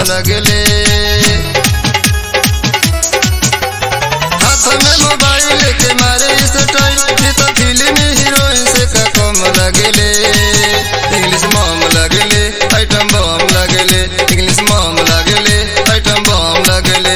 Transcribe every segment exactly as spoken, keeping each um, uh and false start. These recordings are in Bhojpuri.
लगले। हाथ में मोबाइल के मारे स्टाइल, ये तो फिल्म हीरोइन से का कम लगले। इंग्लिश मॉम लगले, आइटम बम लगले, इंग्लिश मॉम लगले, आइटम बम लगले।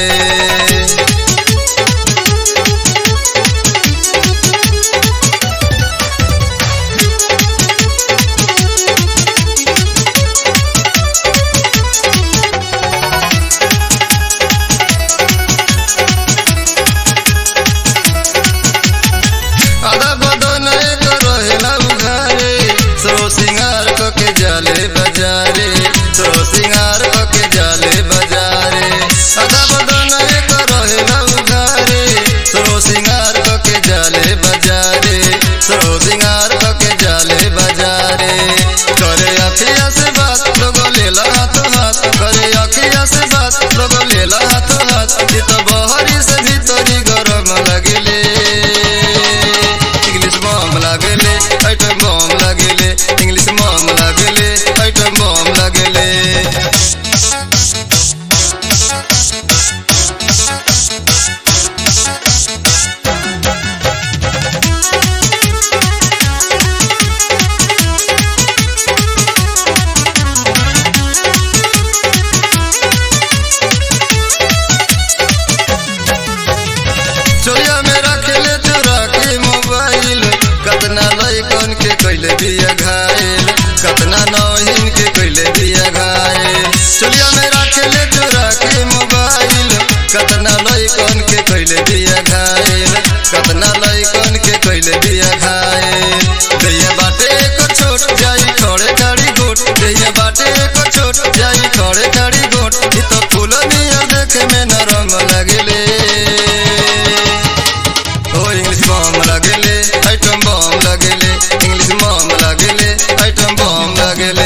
आधा बदन एक रहेला उघारे, सो सिंगार के जाले बजारे, सो सिंगार के जाले बजारे। आधा बदन एक रहेला उघारे, सो सिंगार के जाले बजारे, सो सिंगार के जाले बजारे। करे अखिया से बात लोग लेला हाथ हाथ, करे अखिया से बात लोग लेला हाथ हाथ। ये तो बहरी से भीतरी गरम लगले। इंग्लिश मॉम लगले, आइटम बम लगले, इंग्लिश मॉम लगले, आइटम बम लगले। चोरिया में रखेले चोरा के मोबाइल, कतना लइकन के कैले बिया घायल, कतना नौहिन के कैले बिया घायल। चोरिया में रखेले चोरा के मोबाइल, कतना लइकन के कैले बिया घायल, कतना लइकन के कैले बिया घायल। दैया बाटे एक छोट जाई खड़े खड़ी गोट, दैया बाटे एक छोट जाई खड़े खड़ी गोट। ई तो फूल नियर देखे में नरम लगले। ओ इंग्लिश मॉम लगले, आइटम बम लगले, इंग्लिश मॉम लगले, आइटम बम लगले।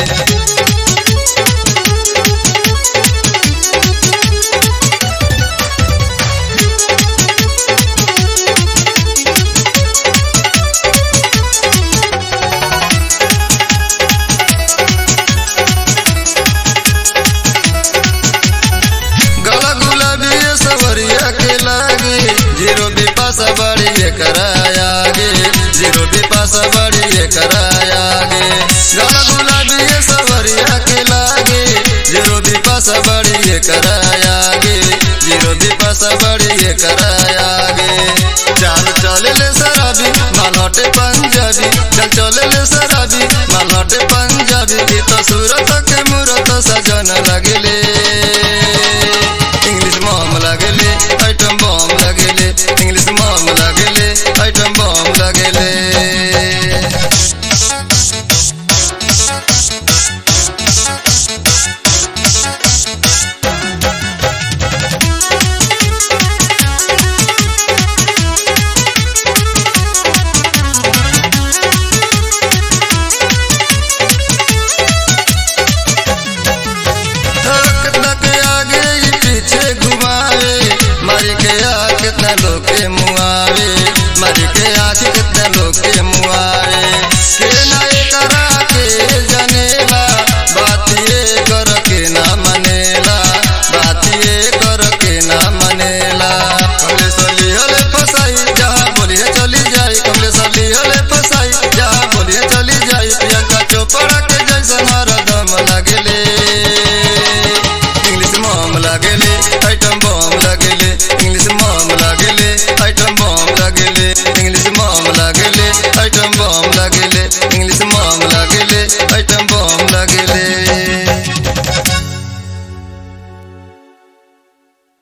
गला गुलाबी सवरिया के लागे, जीरो भी पासा बड़ी कराया गे, जीरो भी पासा बड़ी कराया गे। गला गुलाबी सवरिया के लागे, जीरो भी पासा बड़ी कराया गे, जीरो भी पासा बड़ी कराया गे। चाल चले ले शराबी मालहटे पंजाबी, चल चले ले शराबी मालहटे पंजाबी। ई तो सूरत के मूरत सजन लगले। इंग्लिश मॉम लगले, आइटम बम लगले, इंग्लिश मॉम लगले, आइटम बम लगले। कितना के आगे ही पीछे घुमावे, मारी के आ कितना लोग के मुआवे, मारी के आँख